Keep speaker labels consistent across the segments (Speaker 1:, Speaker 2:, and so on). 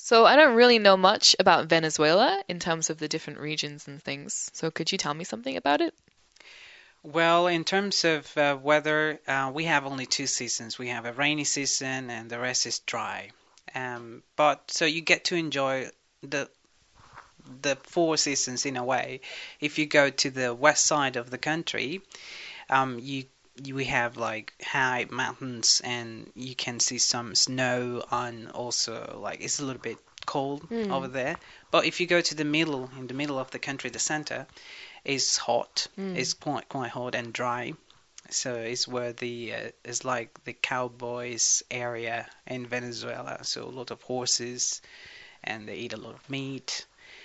Speaker 1: So I don't really know much about Venezuela in terms of the different regions and things. So could you tell me something about it?
Speaker 2: Well, in terms of weather, we have only two seasons. We have a rainy season, and the rest is dry. But so you get to enjoy the the four seasons in a way. If you go to the west side of the country, you we have like high mountains, and you can see some snow, and also like it's a little bit cold over
Speaker 1: Mm,
Speaker 2: there. But if you go to the middle, in the middle of the country, the center, is hot.
Speaker 1: mm.
Speaker 2: It's quite hot and dry. So it's where the it's like the cowboys area in Venezuela. So a lot of horses, and they eat a lot of meat.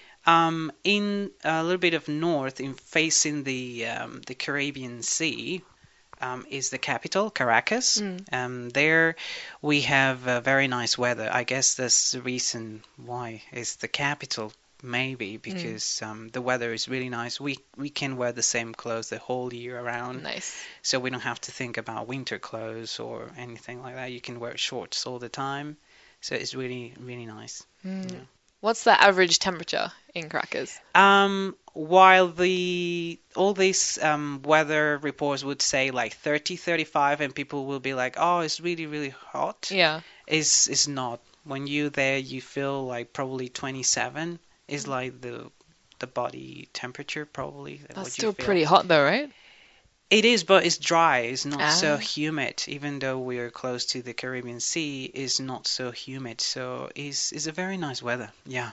Speaker 2: In a little bit of north, in facing the Caribbean Sea, is the capital, Caracas.
Speaker 1: Mm.
Speaker 2: There we have very nice weather. I guess that's the reason why it's the capital, maybe
Speaker 1: Mm.
Speaker 2: because the weather is really nice. We can wear the same clothes the whole year around,
Speaker 1: Nice.
Speaker 2: so we don't have to think about winter clothes or anything like that. You can wear shorts all the time, so it's really nice.
Speaker 1: Mm.
Speaker 2: Yeah.
Speaker 1: What's the average temperature in Caracas?
Speaker 2: While the all these weather reports would say like 30, 35, and people will be like, "Oh, it's really hot."
Speaker 1: Yeah,
Speaker 2: Is not. When you there, you feel like probably 27 is like the body temperature probably
Speaker 1: that's
Speaker 2: what you
Speaker 1: still
Speaker 2: feel.
Speaker 1: pretty hot though, right?
Speaker 2: It is, but it's dry. It's not so
Speaker 1: Ah,
Speaker 2: humid. Even though we are close to the Caribbean Sea, it's not so humid. So it's a very nice weather. Yeah,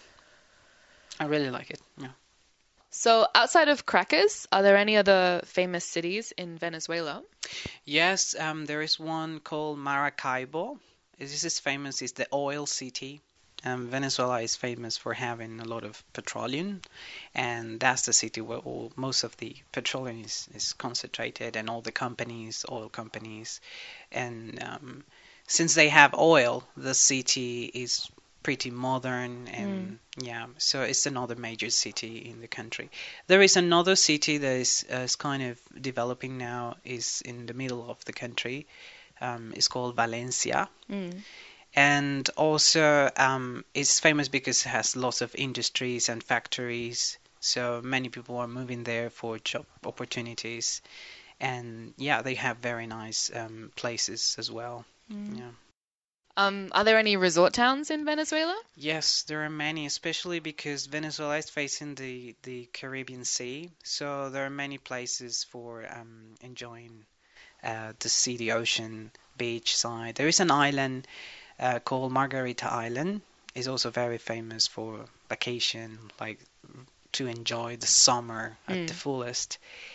Speaker 2: I really like it. Yeah.
Speaker 1: so outside of Caracas, are there any other famous cities in Venezuela?
Speaker 2: Yes, there is one called Maracaibo. This is famous. It's the oil city. Venezuela is famous for having a lot of petroleum, and that's the city where most of the petroleum is concentrated, and all the companies, oil companies. And since they have oil, the city is pretty modern,
Speaker 1: Mm.
Speaker 2: and yeah, so it's another major city in the country. There is another city that is kind of developing now, is in the middle of the country. It's called Valencia,
Speaker 1: Mm.
Speaker 2: and also it's famous because it has lots of industries and factories. So many people are moving there for job opportunities, and yeah, they have very nice places as well.
Speaker 1: Mm.
Speaker 2: Yeah.
Speaker 1: Are there any resort towns in Venezuela?
Speaker 2: Yes, there are many, especially because Venezuela is facing the Caribbean Sea, so there are many places for enjoying the sea, the ocean, beach side. There is an island called Margarita Island. It's also very famous for vacation, like to enjoy the summer at the
Speaker 1: Mm.
Speaker 2: fullest.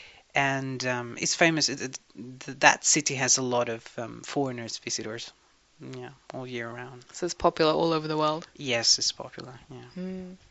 Speaker 2: And it's famous. That city has a lot of foreigners, visitors. Yeah, all year round.
Speaker 1: So it's popular all over the world.
Speaker 2: Yes, it's popular. Yeah.
Speaker 1: Mm.